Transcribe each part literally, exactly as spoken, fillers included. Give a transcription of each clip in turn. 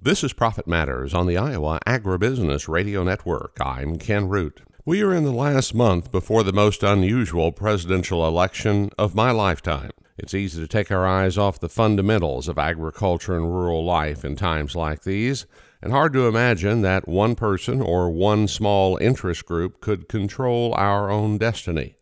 This is Profit Matters on the Iowa Agribusiness Radio Network. I'm Ken Root. We are in the last month before the most unusual presidential election of my lifetime. It's easy to take our eyes off the fundamentals of agriculture and rural life in times like these, and hard to imagine that one person or one small interest group could control our own destiny.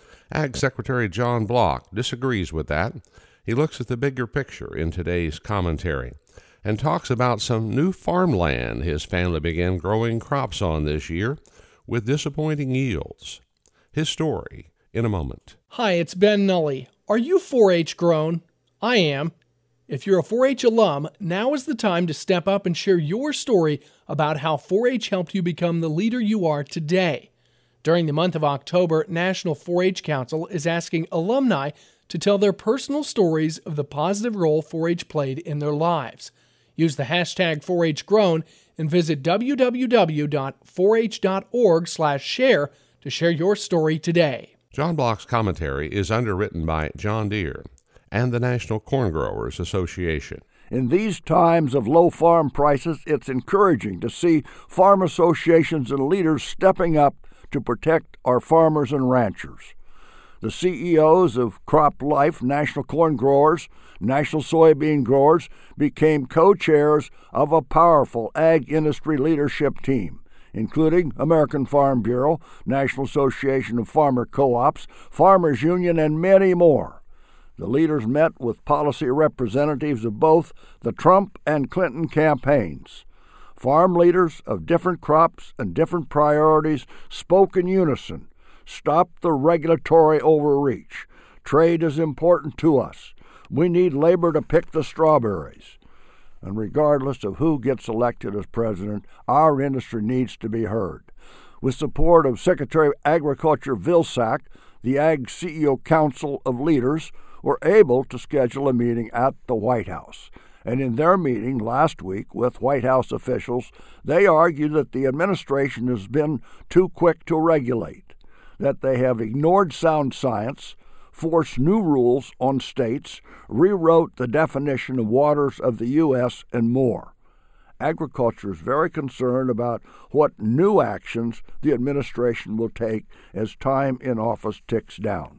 Ag Secretary John Block disagrees with that. He looks at the bigger picture in today's commentary and talks about some new farmland his family began growing crops on this year with disappointing yields. His story in a moment. Hi, it's Ben Nully. Are you four H grown? I am. If you're a four H alum, now is the time to step up and share your story about how four H helped you become the leader you are today. During the month of October, National four H Council is asking alumni to tell their personal stories of the positive role four H played in their lives. Use the hashtag four H grown and visit w w w dot four h dot org slash share to share your story today. John Block's commentary is underwritten by John Deere and the National Corn Growers Association. In these times of low farm prices, it's encouraging to see farm associations and leaders stepping up to protect our farmers and ranchers. The C E Os of Crop Life, National Corn Growers, National Soybean Growers became co-chairs of a powerful ag industry leadership team, including American Farm Bureau, National Association of Farmer Co-ops, Farmers Union, and many more. The leaders met with policy representatives of both the Trump and Clinton campaigns. Farm leaders of different crops and different priorities spoke in unison. Stop the regulatory overreach. Trade is important to us. We need labor to pick the strawberries. And regardless of who gets elected as president, our industry needs to be heard. With support of Secretary of Agriculture Vilsack, the Ag C E O Council of Leaders were able to schedule a meeting at the White House. And in their meeting last week with White House officials, they argued that the administration has been too quick to regulate, that they have ignored sound science, forced new rules on states, rewrote the definition of waters of the U S, and more. Agriculture is very concerned about what new actions the administration will take as time in office ticks down.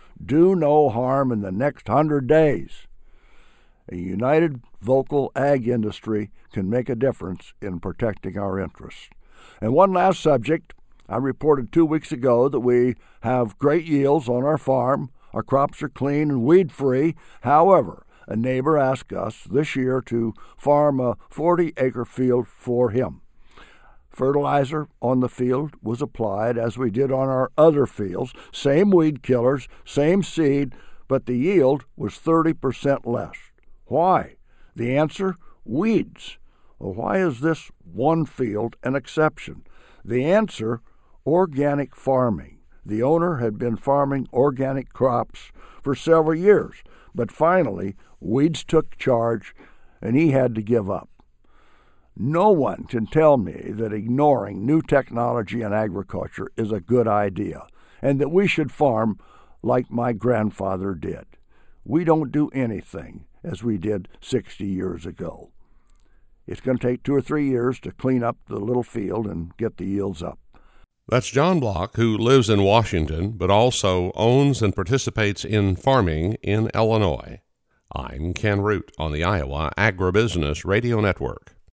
Do no harm in the next hundred days. A united, vocal ag industry can make a difference in protecting our interests. And one last subject. I reported two weeks ago that we have great yields on our farm. Our crops are clean and weed-free. However, a neighbor asked us this year to farm a forty-acre field for him. Fertilizer on the field was applied as we did on our other fields. Same weed killers, same seed, but the yield was thirty percent less. Why? The answer? Weeds. Well, why is this one field an exception? The answer? Organic farming. The owner had been farming organic crops for several years, but finally weeds took charge and he had to give up. No one can tell me that ignoring new technology in agriculture is a good idea and that we should farm like my grandfather did. We don't do anything as we did sixty years ago. It's going to take two or three years to clean up the little field and get the yields up. That's John Block, who lives in Washington, but also owns and participates in farming in Illinois. I'm Ken Root on the Iowa Agribusiness Radio Network.